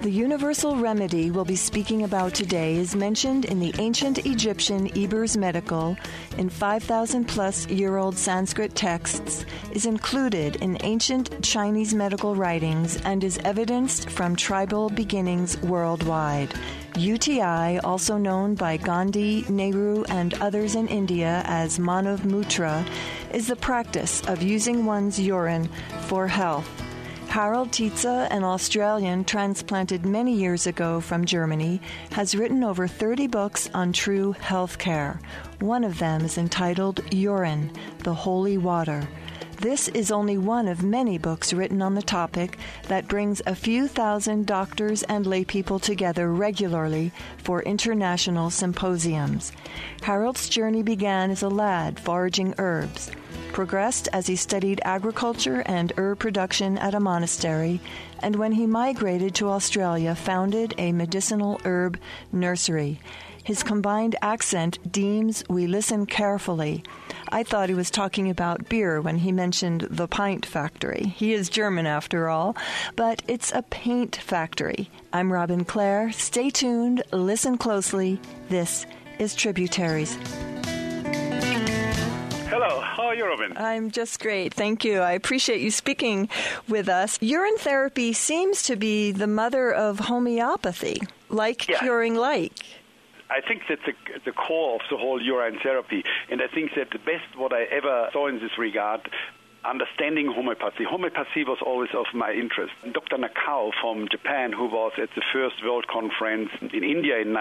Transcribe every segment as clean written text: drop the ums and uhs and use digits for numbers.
The universal remedy we'll be speaking about today is mentioned in the ancient Egyptian Ebers Medical, in 5,000-plus-year-old Sanskrit texts, is included in ancient Chinese medical writings, and is evidenced from tribal beginnings worldwide. UTI, also known by Gandhi, Nehru, and others in India as Manav Mutra, is the practice of using one's urine for health. Harold Tietze, an Australian transplanted many years ago from Germany, has written over 30 books on true health care. One of them is entitled Urine, the Holy Water. This is only one of many books written on the topic that brings a few thousand doctors and laypeople together regularly for international symposiums. Harold's journey began as a lad foraging herbs, progressed as he studied agriculture and herb production at a monastery, and when he migrated to Australia, founded a medicinal herb nursery. His combined accent deems we listen carefully. I thought he was talking about beer when he mentioned the pint factory. He is German after all, but it's a paint factory. I'm Robin Clare. Stay tuned, listen closely. This is Tributaries. Hello, how are you, Robin? I'm just great, thank you. I appreciate you speaking with us. Urine therapy seems to be the mother of homeopathy, curing like. I think that's the core of the whole urine therapy, and I think that the best what I ever saw in this regard, understanding homeopathy. Homeopathy was always of my interest. Dr. Nakao from Japan, who was at the first World Conference in India in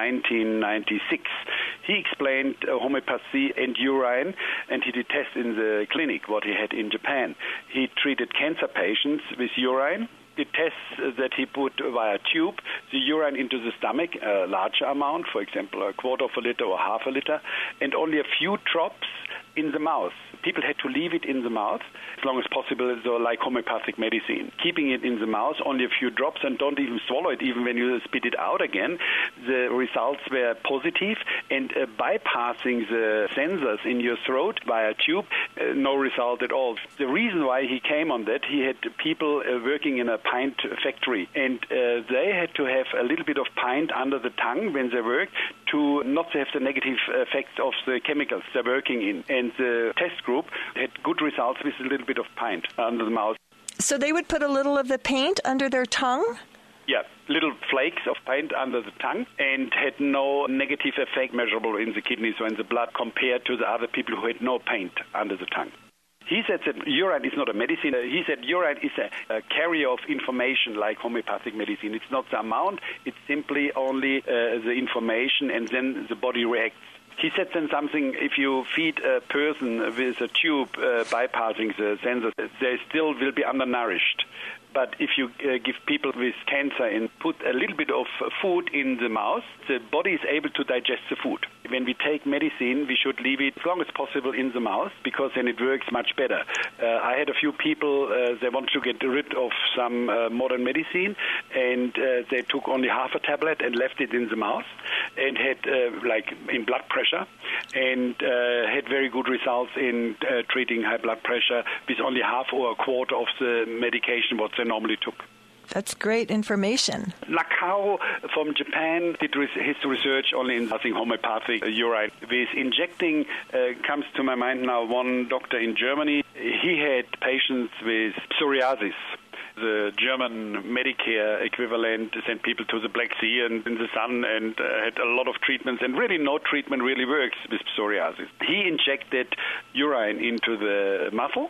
1996, he explained homeopathy and urine, and he did tests in the clinic, what he had in Japan. He treated cancer patients with urine. The tests that he put via tube, the urine into the stomach, a larger amount, for example, a quarter of a liter or half a liter, and only a few drops in the mouth. People had to leave it in the mouth as long as possible, so like homeopathic medicine. Keeping it in the mouth, only a few drops, and don't even swallow it, even when you spit it out again. The results were positive, and bypassing the sensors in your throat via tube, no result at all. The reason why he came on that, he had people working in a pint factory, and they had to have a little bit of pint under the tongue when they worked to not have the negative effects of the chemicals they're working in. And the test group had good results with a little bit of pint under the mouth. So they would put a little of the paint under their tongue? Yeah, little flakes of paint under the tongue, and had no negative effect measurable in the kidneys or in the blood compared to the other people who had no paint under the tongue. He said that urine is not a medicine. He said urine is a carrier of information like homeopathic medicine. It's not the amount, it's simply only the information, and then the body reacts. He said then something, if you feed a person with a tube bypassing the sensors, they still will be undernourished. But if you give people with cancer and put a little bit of food in the mouth, the body is able to digest the food. When we take medicine, we should leave it as long as possible in the mouth, because then it works much better. I had a few people, they want to get rid of some modern medicine, and they took only half a tablet and left it in the mouth, and had, like in blood pressure, and had very good results in treating high blood pressure with only half or a quarter of the medication what they normally took. That's great information. Nakao from Japan did his research only in homeopathic urine. With injecting, comes to my mind now one doctor in Germany. He had patients with psoriasis. The German Medicare equivalent sent people to the Black Sea and in the sun, and had a lot of treatments, and really no treatment really works with psoriasis. He injected urine into the muscle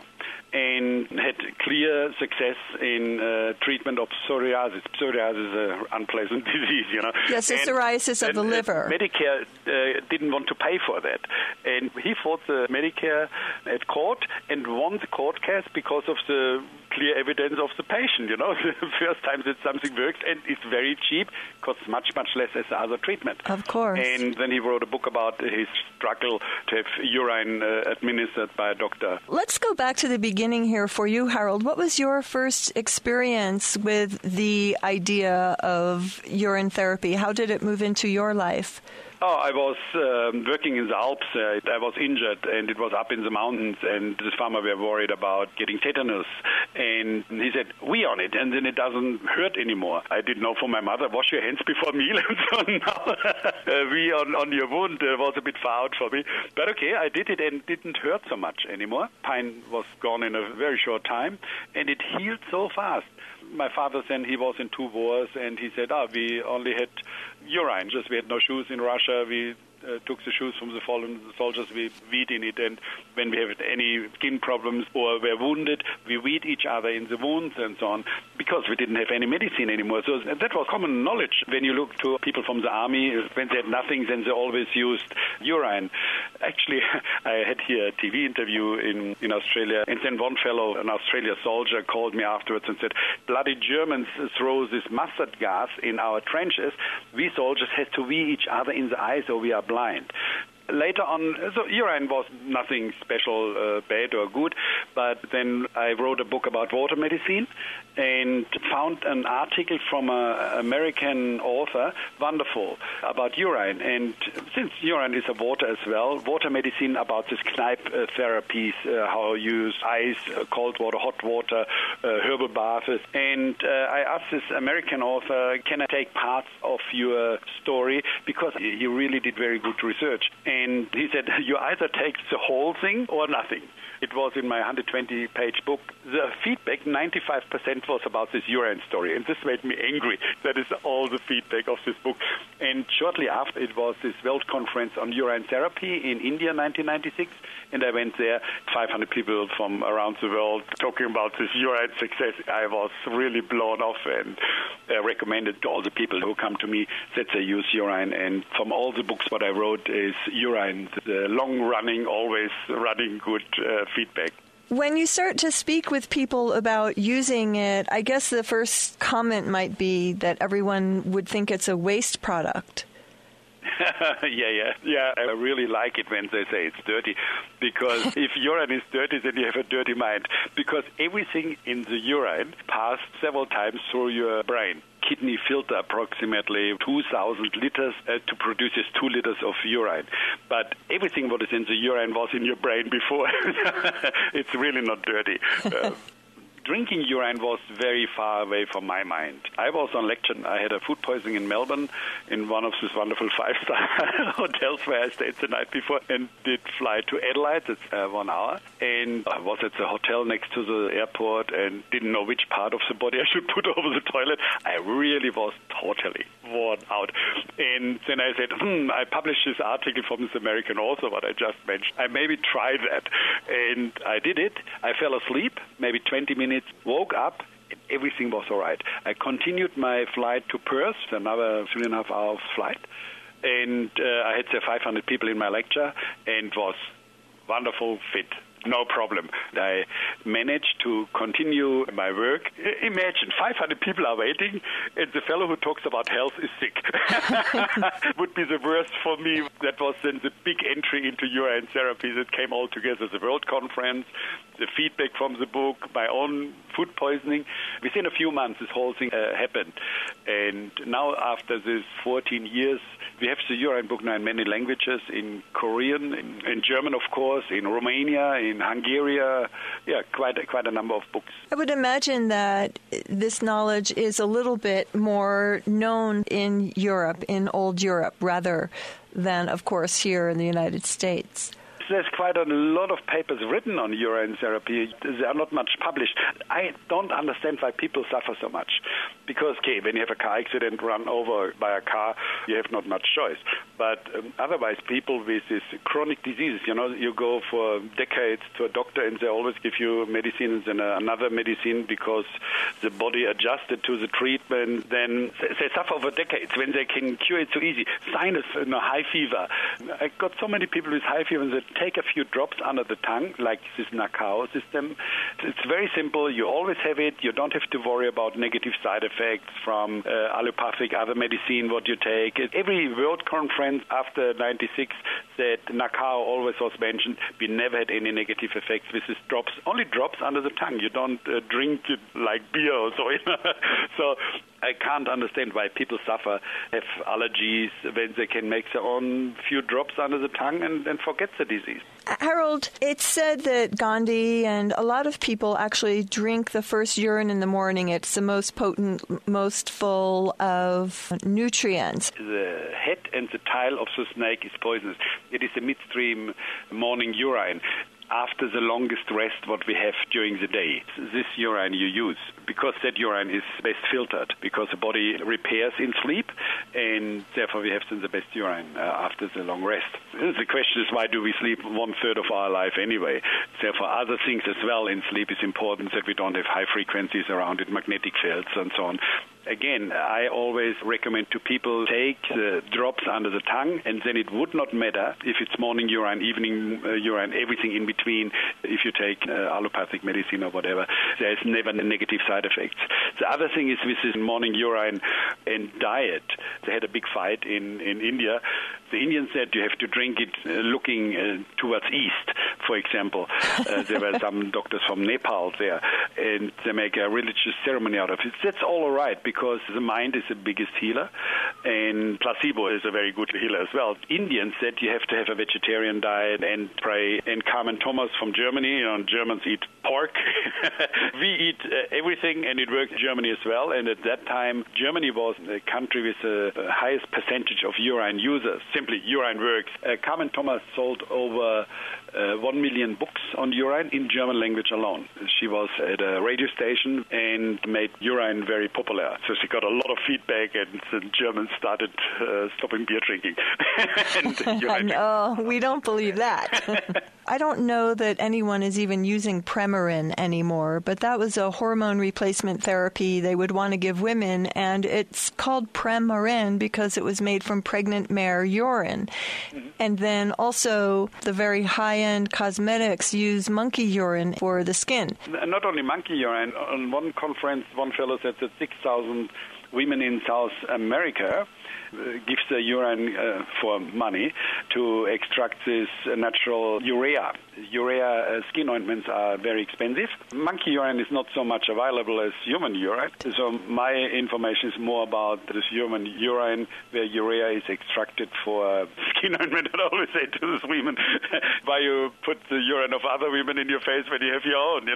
and had clear success in treatment of psoriasis. Psoriasis is an unpleasant disease, you know. Yes, the psoriasis of the liver. Medicare didn't want to pay for that. And he fought the Medicare at court and won the court case because of the clear evidence of the patient, you know. The first time that something works, and it's very cheap, costs much, much less as the other treatment. Of course. And then he wrote a book about his struggle to have urine administered by a doctor. Let's go back to the beginning here for you, Harold. What was your first experience with the idea of urine therapy? How did it move into your life? Oh, I was working in the Alps. I was injured, and it was up in the mountains, and the farmer were worried about getting tetanus. And he said, "We on it, and then it doesn't hurt anymore." I didn't know from my mother, wash your hands before meal, and so now we on your wound was a bit far out for me. But okay, I did it, and it didn't hurt so much anymore. Pain was gone in a very short time, and it healed so fast. My father then, he was in 2 wars, and he said, we only had urine, just we had no shoes in Russia. We took the shoes from the fallen soldiers, we weed in it, and when we have any skin problems or were wounded, we weed each other in the wounds and so on, because we didn't have any medicine anymore. So that was common knowledge. When you look to people from the army, when they had nothing, then they always used urine. Actually, I had here a TV interview in Australia, and then one fellow, an Australian soldier, called me afterwards and said, bloody Germans throw this mustard gas in our trenches. We soldiers had to wee each other in the eyes or we are blind. Later on, so urine was nothing special, bad or good, but then I wrote a book about water medicine and found an article from an American author, wonderful, about urine. And since urine is a water as well, water medicine about this Kneipp therapies, how you use ice, cold water, hot water, herbal baths. And I asked this American author, can I take parts of your story? Because he really did very good research. And he said, you either take the whole thing or nothing. It was in my 120-page book. The feedback, 95% was about this urine story, and this made me angry. That is all the feedback of this book. And shortly after, it was this World Conference on Urine Therapy in India, 1996, and I went there, 500 people from around the world talking about this urine success. I was really blown off and recommended to all the people who come to me that they use urine. And from all the books what I wrote is urine, the long-running, always running good feedback. When you start to speak with people about using it, I guess the first comment might be that everyone would think it's a waste product. Yeah. I really like it when they say it's dirty, because if urine is dirty, then you have a dirty mind, because everything in the urine passed several times through your brain. Kidney filter approximately 2,000 liters to produce 2 liters of urine. But everything what is in the urine was in your brain before. It's really not dirty. Drinking urine was very far away from my mind. I was on lecture. I had a food poisoning in Melbourne in one of these wonderful 5-star hotels where I stayed the night before and did fly to Adelaide. It's 1 hour. And I was at the hotel next to the airport and didn't know which part of the body I should put over the toilet. I really was totally worn out. And then I said, I published this article from this American author, what I just mentioned. I maybe try that. And I did it. I fell asleep, maybe 20 minutes, woke up, and everything was all right. I continued my flight to Perth, another 3.5 hour flight, and I had 500 people in my lecture, and was wonderful, fit. No problem. I managed to continue my work. Imagine, 500 people are waiting, and the fellow who talks about health is sick. Would be the worst for me. That was then the big entry into urine therapy that came all together. The World Conference, the feedback from the book, my own food poisoning. Within a few months, this whole thing happened. And now, after this 14 years, we have the urine book now in many languages, in Korean, in German, of course, in Romania, in Hungary, quite a number of books. I would imagine that this knowledge is a little bit more known in Europe, in old Europe, rather than, of course, here in the United States. There's quite a lot of papers written on urine therapy. They are not much published. I don't understand why people suffer so much. Because, when you have a car accident, run over by a car, you have not much choice. But otherwise, people with these chronic diseases, you go for decades to a doctor and they always give you medicine and then another medicine because the body adjusted to the treatment. Then they suffer for decades when they can cure it so easy. Sinus, high fever. I got so many people with high fever that take a few drops under the tongue, like this Nakao system. It's very simple. You always have it. You don't have to worry about negative side effects from allopathic, other medicine, what you take. Every World Conference after 96 said Nakao always was mentioned. We never had any negative effects with these drops. Only drops under the tongue. You don't drink it like beer or so. So I can't understand why people suffer, have allergies, when they can make their own few drops under the tongue and forget the disease. Harold, it's said that Gandhi and a lot of people actually drink the first urine in the morning. It's the most potent, most full of nutrients. The head and the tail of the snake is poisonous. It is the midstream morning urine. After the longest rest what we have during the day. This urine you use, because that urine is best filtered, because the body repairs in sleep, and therefore we have the best urine after the long rest. The question is, why do we sleep 1/3 of our life anyway? Therefore, other things as well in sleep is important, that we don't have high frequencies around it, magnetic fields and so on. Again, I always recommend to people take the drops under the tongue, and then it would not matter if it's morning urine, evening urine, everything in between. If you take allopathic medicine or whatever, there's never negative side effects. The other thing is with this morning urine and diet. They had a big fight in India. The Indians said you have to drink it looking towards east, for example. There were some doctors from Nepal there, and they make a religious ceremony out of it. That's all right, because the mind is the biggest healer, and placebo is a very good healer as well. Indians said you have to have a vegetarian diet and pray. And Carmen Thomas from Germany, Germans eat pork. We eat everything, and it works in Germany as well. And at that time, Germany was a country with the highest percentage of urine users. Simply, urine works. Carmen Thomas sold over 1 million books on urine in German language alone. She was at a radio station and made urine very popular. So she got a lot of feedback, and the Germans started stopping beer drinking. No, we don't believe that. I don't know that anyone is even using Premarin anymore, but that was a hormone replacement therapy they would want to give women, and it's called Premarin because it was made from pregnant mare urine. Mm-hmm. And then also the very high-end cosmetics use monkey urine for the skin. Not only monkey urine. On one conference, one fellow said that 6,000 women in South America gives the urine for money to extract this natural urea. Urea skin ointments are very expensive. Monkey urine is not so much available as human urine. So my information is more about this human urine, where urea is extracted for skin ointment. I always say to these women, why you put the urine of other women in your face when you have your own,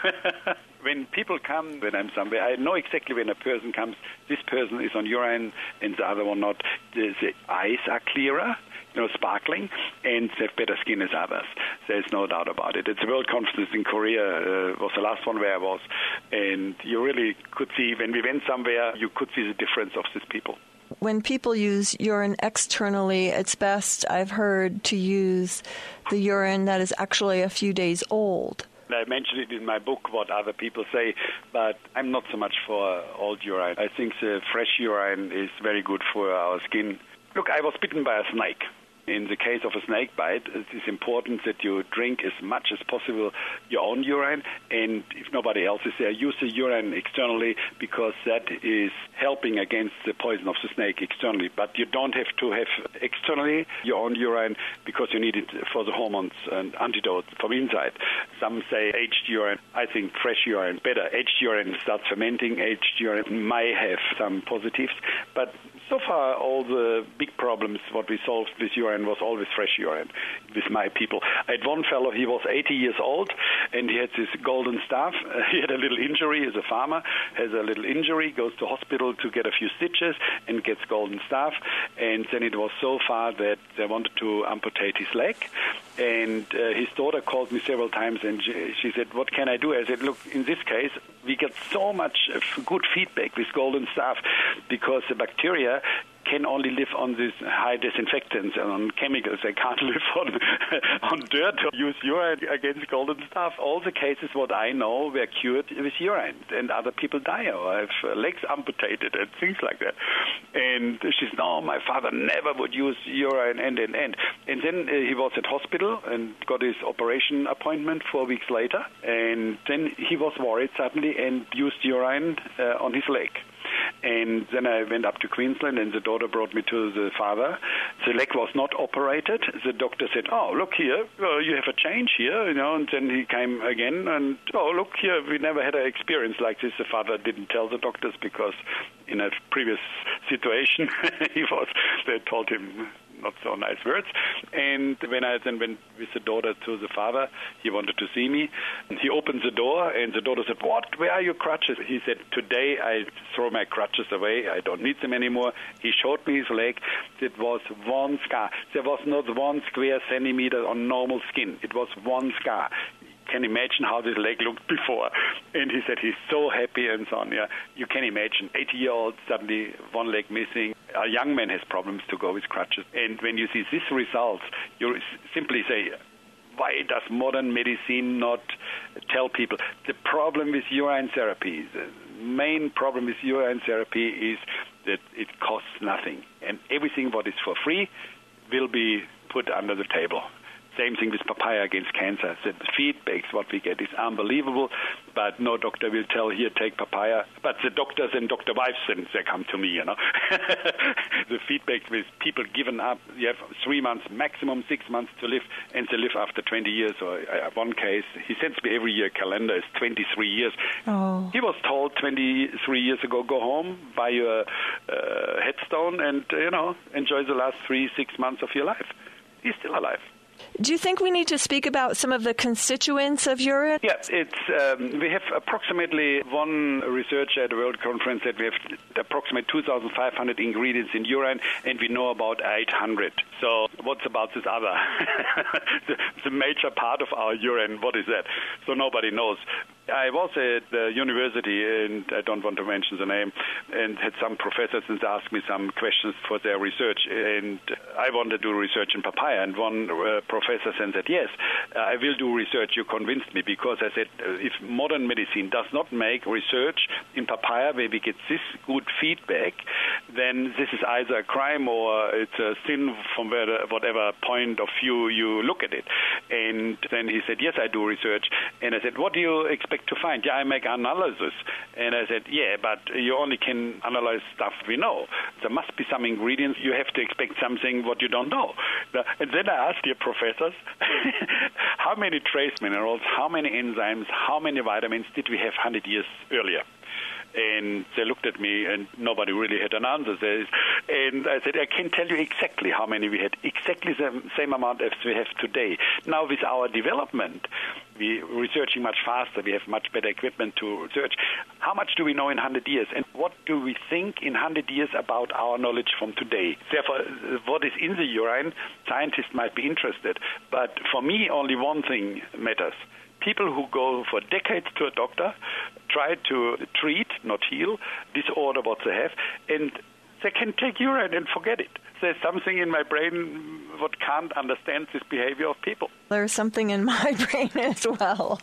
When people come, when I'm somewhere, I know exactly when a person comes, this person is on urine and the other one not. The eyes are clearer, sparkling, and they have better skin as others. There's no doubt about it. It's a World Conference in Korea, was the last one where I was, and you really could see, when we went somewhere, you could see the difference of these people. When people use urine externally, it's best, I've heard, to use the urine that is actually a few days old. I mentioned it in my book, what other people say, but I'm not so much for old urine. I think the fresh urine is very good for our skin. Look, I was bitten by a snake. In the case of a snake bite, it is important that you drink as much as possible your own urine, and if nobody else is there, use the urine externally, because that is helping against the poison of the snake externally. But you don't have to have externally your own urine, because you need it for the hormones and antidote from inside. Some say aged urine. I think fresh urine better. Aged urine starts fermenting. Aged urine may have some positives, but so far, all the big problems what we solved with urine was always fresh urine with my people. I had one fellow, he was 80 years old, and he had this golden staff. He had a little injury as a farmer, has a little injury, goes to hospital to get a few stitches, and gets golden staff. And then it was so far that they wanted to amputate his leg. And his daughter called me several times, and she said, what can I do? I said, look, in this case, we get so much good feedback with golden staff, because the bacteria can only live on these high disinfectants and on chemicals. They can't live on dirt or use urine against golden staph. All the cases, what I know, were cured with urine, and other people die or have legs amputated and things like that. And she said, no, my father never would use urine, and. And then he was at hospital and got his operation appointment 4 weeks later, and then he was worried suddenly and used urine on his leg. And then I went up to Queensland, and the daughter brought me to the father. The leg was not operated. The doctor said, oh, look here, you have a change here, and then he came again, and, oh, look here, we never had an experience like this. The father didn't tell the doctors because in a previous situation, they told him not so nice words. And when I then went with the daughter to the father, he wanted to see me. And he opened the door, and the daughter said, what? Where are your crutches? He said, today I throw my crutches away. I don't need them anymore. He showed me his leg. It was one scar. There was not 1 square centimeter on normal skin. It was one scar. Can imagine how this leg looked before. And he said he's so happy and so on. Yeah, you can imagine 80-year-old, suddenly one leg missing. A young man has problems to go with crutches. And when you see these results, you simply say, why does modern medicine not tell people? The problem with urine therapy, the main problem with urine therapy is that it costs nothing. And everything what is for free will be put under the table. Same thing with papaya against cancer. The feedbacks, what we get is unbelievable, but no doctor will tell, here, take papaya. But the doctors and Dr. Weifsen, they come to me, The feedback with people given up, you have 3 months, maximum 6 months to live, and they live after 20 years. Or one case, he sends me every year a calendar, it's 23 years. Oh. He was told 23 years ago, go home, buy your headstone, and, enjoy the last 3-6 months of your life. He's still alive. Do you think we need to speak about some of the constituents of urine? Yeah, we have approximately, one researcher at the World Conference said we have approximately 2,500 ingredients in urine, and we know about 800. So what's about this other? the major part of our urine, what is that? So nobody knows. I was at the university, and I don't want to mention the name, and had some professors and asked me some questions for their research, and I wanted to do research in papaya, and one professor said, yes, I will do research. You convinced me, because I said, if modern medicine does not make research in papaya where we get this good feedback, then this is either a crime or it's a sin from whatever point of view you look at it. And then he said, yes, I do research. And I said, what do you expect to find? Yeah, I make analysis. And I said, yeah, but you only can analyze stuff we know. There must be some ingredients. You have to expect something what you don't know. And then I asked the professors, how many trace minerals, how many enzymes, how many vitamins did we have 100 years earlier? And they looked at me, and nobody really had an answer. And I said, I can tell you exactly how many we had, exactly the same amount as we have today. Now, with our development, we're researching much faster. We have much better equipment to research. How much do we know in 100 years? And what do we think in 100 years about our knowledge from today? Therefore, what is in the urine, scientists might be interested. But for me, only one thing matters. People who go for decades to a doctor, try to treat, not heal, disorder what they have, and they can take urine and forget it. There's something in my brain what can't understand this behavior of people. There's something in my brain as well.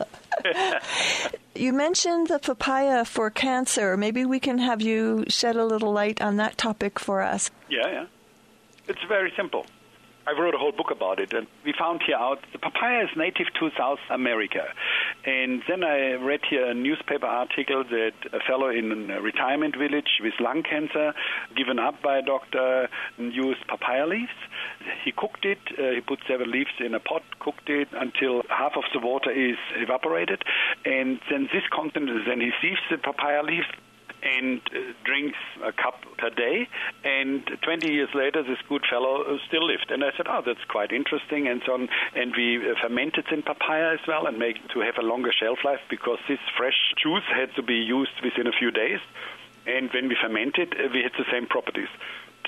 You mentioned the papaya for cancer. Maybe we can have you shed a little light on that topic for us. Yeah. It's very simple. I wrote a whole book about it, and we found here out the papaya is native to South America. And then I read here a newspaper article that a fellow in a retirement village with lung cancer, given up by a doctor, used papaya leaves. He cooked it. He put 7 leaves in a pot, cooked it until half of the water is evaporated. And then this content, then he sieves the papaya leaves and drinks a cup per day, and 20 years later this good fellow still lived. And I said, that's quite interesting, and so on. And we fermented in papaya as well and make to have a longer shelf life, because this fresh juice had to be used within a few days. And when we fermented, we had the same properties.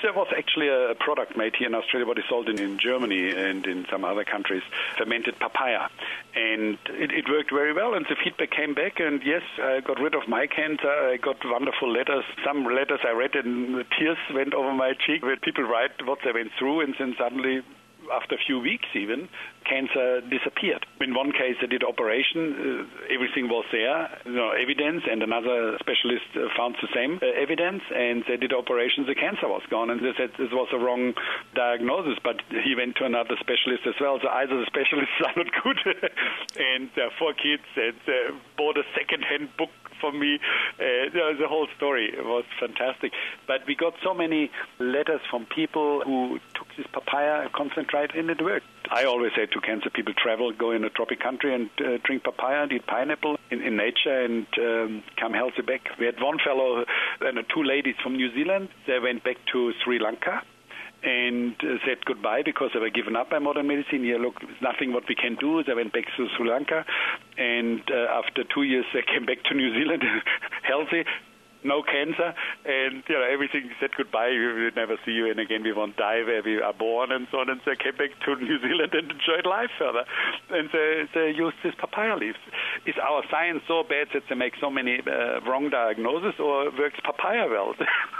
There was actually a product made here in Australia, but it's sold in Germany and in some other countries, fermented papaya. And it worked very well, and the feedback came back, and yes, I got rid of my cancer. I got wonderful letters. Some letters I read and tears went over my cheek where people write what they went through, and then suddenly, after a few weeks even, cancer disappeared. In one case, they did operation, everything was there, evidence, and another specialist found the same evidence, and they did operations, the cancer was gone, and they said this was a wrong diagnosis, but he went to another specialist as well, so either the specialists are not good, and 4 kids, and bought a second-hand book for me. The whole story was fantastic. But we got so many letters from people who took this papaya concentrate, and it worked. I always say to cancer people, travel, go in a tropic country and drink papaya and eat pineapple in nature and come healthy back. We had one fellow and 2 ladies from New Zealand. They went back to Sri Lanka and said goodbye because they were given up by modern medicine. Here, look, there's nothing what we can do. They went back to Sri Lanka, and after 2 years they came back to New Zealand healthy, no cancer, and everything said goodbye. We will never see you, and again we won't die where we are born, and so on. And they came back to New Zealand and enjoyed life further. And they used this papaya leaves. Is our science so bad that they make so many wrong diagnoses, or works papaya well?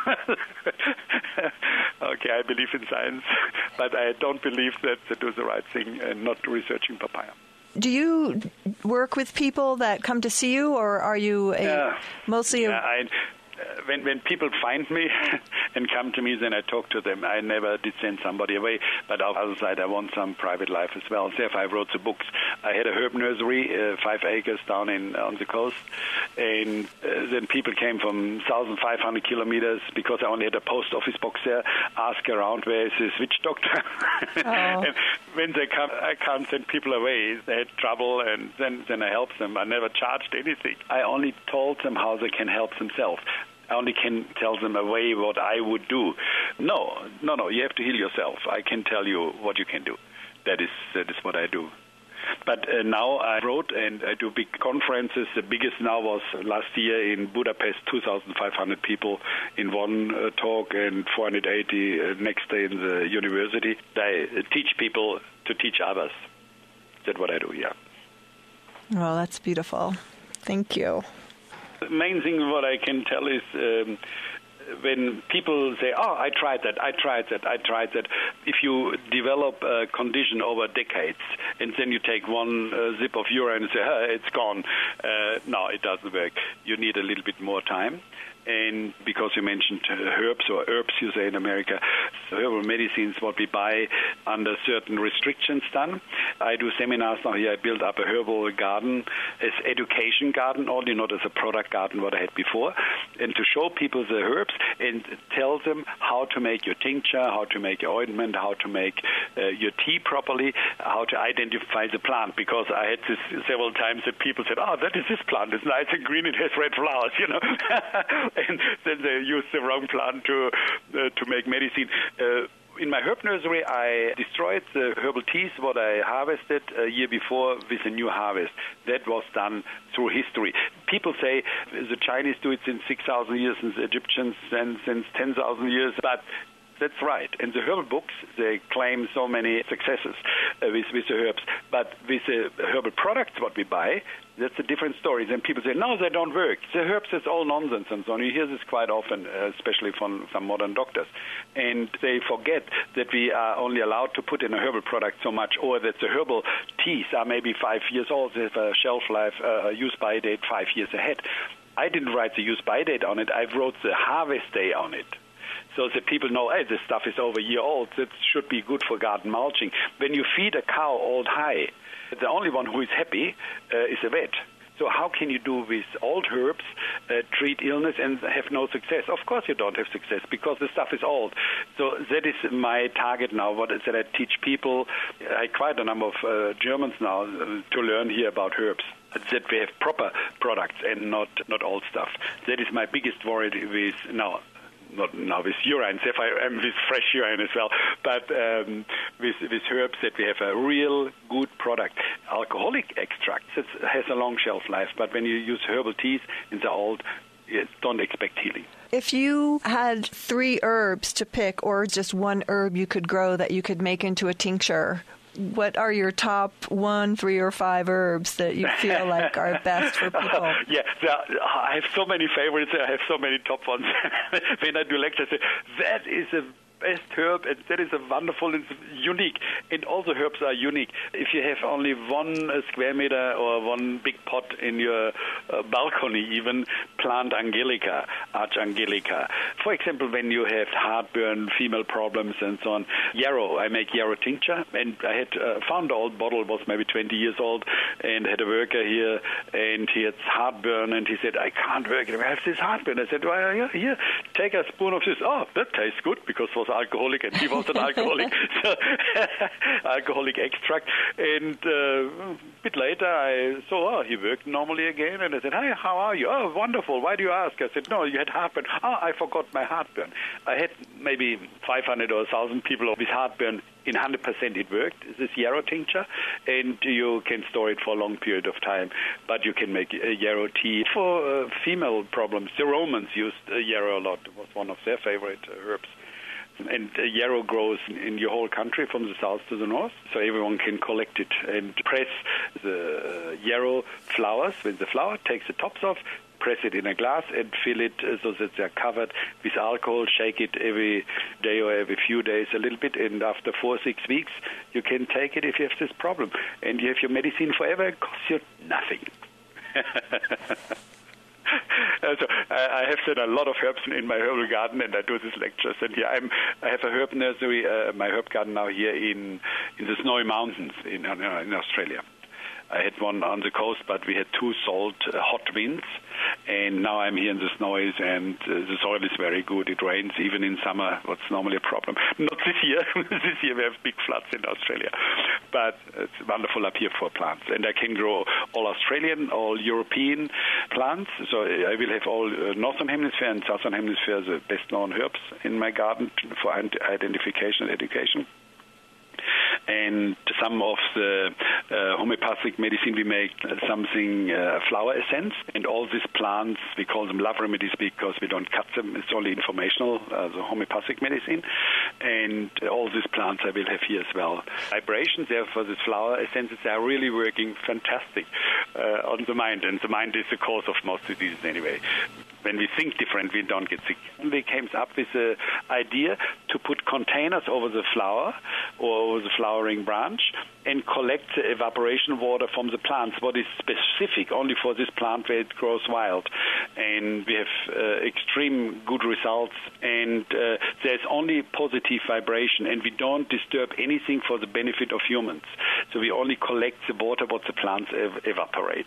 Okay, I believe in science, but I don't believe that they do the right thing and not researching papaya. Do you work with people that come to see you, or are you mostly when people find me and come to me, then I talk to them. I never did send somebody away, but on the other side, I want some private life as well. Therefore, I wrote the books. I had a herb nursery, 5 acres down on the coast, and then people came from 1,500 kilometers because I only had a post office box there, ask around, where is this witch doctor? And when they come, I can't send people away. They had trouble, and then I helped them. I never charged anything. I only told them how they can help themselves. I only can tell them a way what I would do. No, you have to heal yourself. I can tell you what you can do. That is what I do. But now I wrote and I do big conferences. The biggest now was last year in Budapest, 2,500 people in one talk and 480 next day in the university. I teach people to teach others. That's what I do, yeah. Well, that's beautiful. Thank you. The main thing what I can tell is when people say, I tried that. If you develop a condition over decades and then you take one sip of urine and say, it's gone, no, it doesn't work. You need a little bit more time. And because you mentioned herbs, or herbs you say in America, herbal medicines, what we buy under certain restrictions done. I do seminars now here. I build up a herbal garden as education garden only, not as a product garden what I had before, and to show people the herbs and tell them how to make your tincture, how to make your ointment, how to make your tea properly, how to identify the plant, because I had this several times that people said, that is this plant, it's nice and green, it has red flowers, and then they use the wrong plant to make medicine. In my herb nursery, I destroyed the herbal teas, what I harvested a year before, with a new harvest. That was done through history. People say the Chinese do it since 6,000 years, and the Egyptians since 10,000 years, but that's right. In the herbal books, they claim so many successes with the herbs. But with the herbal products, what we buy, that's a different story. Then people say, no, they don't work. The herbs is all nonsense and so on. You hear this quite often, especially from some modern doctors. And they forget that we are only allowed to put in a herbal product so much, or that the herbal teas are maybe 5 years old. They have a shelf life, use-by date 5 years ahead. I didn't write the use-by date on it. I wrote the harvest day on it, so that people know, hey, this stuff is over a year old. That should be good for garden mulching. When you feed a cow old hay, the only one who is happy is a vet. So how can you do with old herbs, treat illness and have no success? Of course you don't have success because the stuff is old. So that is my target now, that I teach people. I quite a number of Germans now to learn here about herbs, that we have proper products and not old stuff. That is my biggest worry with now. Not now with urine, I am with fresh urine as well, but with herbs, that we have a real good product. Alcoholic extracts, it has a long shelf life, but when you use herbal teas and they're old, don't expect healing. If you had 3 herbs to pick, or just one herb you could grow that you could make into a tincture, what are your top 1, 3, or 5 herbs that you feel like are best for people? Yeah, I have so many favorites. I have so many top ones. When I do lectures, I say, that is a best herb, and that is a wonderful and unique. And all the herbs are unique. If you have only 1 square meter or 1 big pot in your balcony, even plant Angelica, Arch Angelica. For example, when you have heartburn, female problems, and so on, yarrow. I make yarrow tincture, and I had found an old bottle, was maybe 20 years old, and had a worker here, and he had heartburn, and he said, I can't work. I have this heartburn. I said, well, yeah, here, take a spoon of this. Oh, that tastes good, because it was alcoholic, and he was an alcoholic. So, alcoholic extract. And a bit later, I saw, he worked normally again, and I said, hi, how are you? Oh, wonderful. Why do you ask? I said, no, you had heartburn. Oh, I forgot my heartburn. I had maybe 500 or 1,000 people with heartburn. In 100% it worked, this yarrow tincture, and you can store it for a long period of time. But you can make yarrow tea for female problems. The Romans used yarrow a lot. It was one of their favorite herbs. And yarrow grows in your whole country from the south to the north, so everyone can collect it and press the yarrow flowers. When the flower takes the tops off, press it in a glass and fill it so that they're covered with alcohol. Shake it every day or every few days a little bit, and after 4 or 6 weeks, you can take it if you have this problem. And you have your medicine forever. It costs you nothing. So I have said a lot of herbs in my herbal garden, and I do these lectures. And here I have a herb nursery, my herb garden now here in the Snowy Mountains in Australia. I had one on the coast, but we had 2 hot winds, and now I'm here in the snows, and the soil is very good. It rains even in summer, what's normally a problem. Not this year. This year we have big floods in Australia, but it's wonderful up here for plants. And I can grow all Australian, all European plants, so I will have all Northern Hemisphere and Southern Hemisphere, the best-known herbs in my garden for identification and education. And some of the homeopathic medicine we make something flower essence, and all these plants we call them love remedies because we don't cut them. It's only informational, the homeopathic medicine, and all these plants I will have here as well. Vibrations, therefore, these flower essences are really working fantastic on the mind, and the mind is the cause of most diseases anyway. When we think different, we don't get sick. We came up with the idea to put containers over the flower or over the flowering branch and collect the evaporation water from the plants, what is specific only for this plant where it grows wild. And we have extreme good results, and there's only positive vibration, and we don't disturb anything for the benefit of humans. So we only collect the water what the plants evaporate.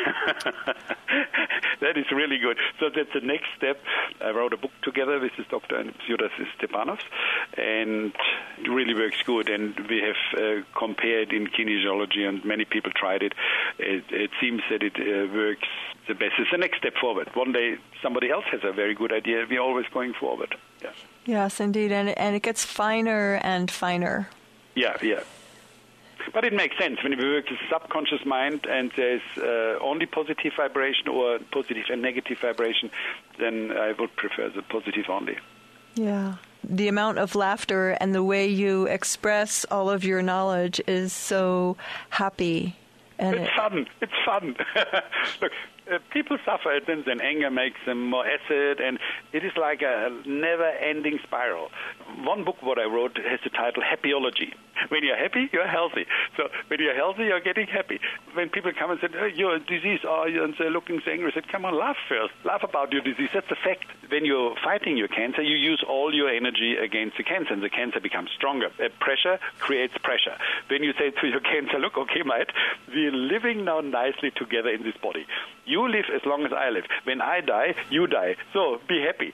That is really good. So that's the next step. I wrote a book together with this Dr. Fyodor Stepanov, and it really works good. And we have compared in kinesiology, and many people tried it. It seems that it works the best. It's the next step forward. One day somebody else has a very good idea. We're always going forward. Yes. Yes, indeed. And it gets finer and finer. Yeah. But it makes sense when we work with the subconscious mind and there's only positive vibration or positive and negative vibration, then I would prefer the positive only. Yeah. The amount of laughter and the way you express all of your knowledge is so happy. And It's fun. Look, people suffer, and then anger makes them more acid, and it is like a never-ending spiral. One book what I wrote has the title Happyology. When you're happy, you're healthy. So when you're healthy, you're getting happy. When people come and say, oh, you're a disease, and they're looking so angry, I said, come on, laugh first. Laugh about your disease. That's a fact. When you're fighting your cancer, you use all your energy against the cancer, and the cancer becomes stronger. Pressure creates pressure. When you say to your cancer, look, okay, mate, we're living now nicely together in this body. You live as long as I live. When I die, you die. So be happy.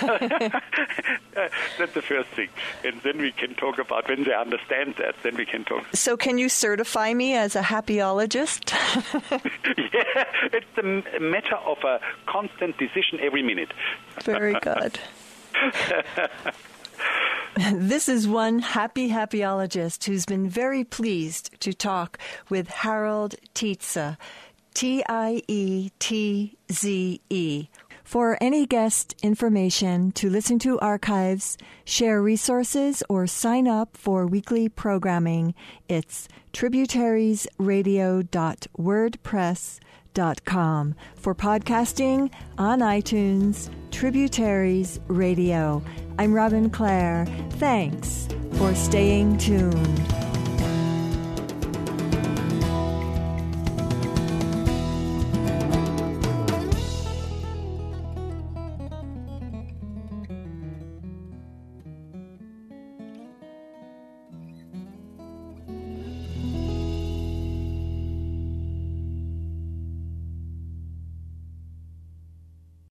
That's the first thing. And then we can talk about, when they understand that, then we can talk. So can you certify me as a happyologist? Yeah, it's a matter of a constant decision every minute. Very good. This is one happyologist who's been very pleased to talk with Harold Tietze, Tietze. For any guest information, to listen to archives, share resources, or sign up for weekly programming, it's tributariesradio.wordpress.com. For podcasting on iTunes, Tributaries Radio. I'm Robin Clare. Thanks for staying tuned.